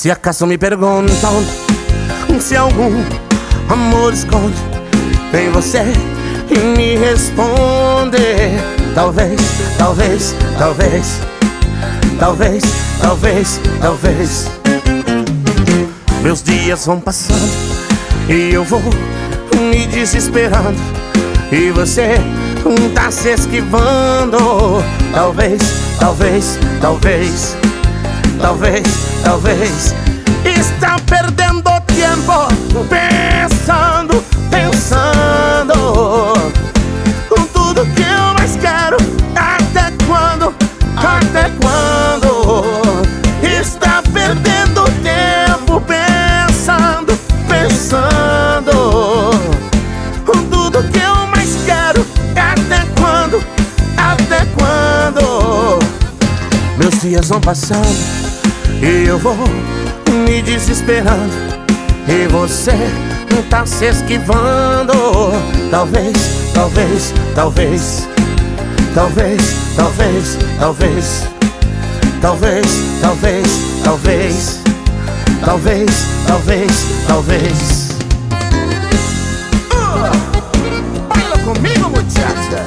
Se acaso me perguntam se algum amor esconde em você e me responde: talvez, talvez, talvez, talvez, talvez, talvez. Meus dias vão passando e eu vou me desesperando, e você tá se esquivando. Talvez, talvez, talvez, talvez, talvez. Está perdendo tempo pensando, pensando tudo que eu mais quero. Até quando? Até quando? Está perdendo tempo pensando, pensando tudo que eu mais quero. Até quando? Até quando? Meus dias vão passando e eu vou me desesperando, e você tá se esquivando. Talvez, talvez, talvez, talvez, talvez, talvez, talvez, talvez, talvez, talvez, talvez, talvez. Baila comigo, muchacha.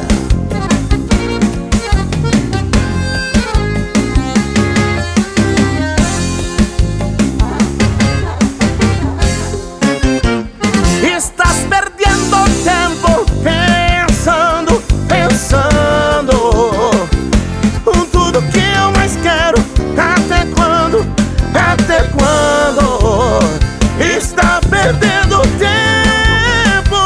Estás perdendo tempo pensando, pensando tudo que eu mais quero. Até quando? Até quando? Está perdendo tempo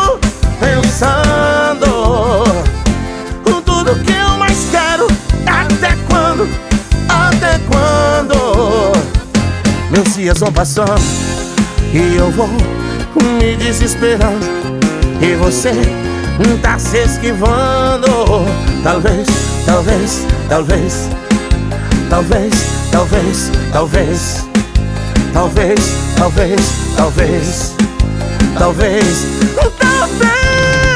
pensando tudo que eu mais quero. Até quando? Até quando? Meus dias vão passando e eu vou me desesperando, e você tá se esquivando. Talvez, talvez, talvez, talvez, talvez, talvez, talvez, talvez, talvez, talvez, talvez.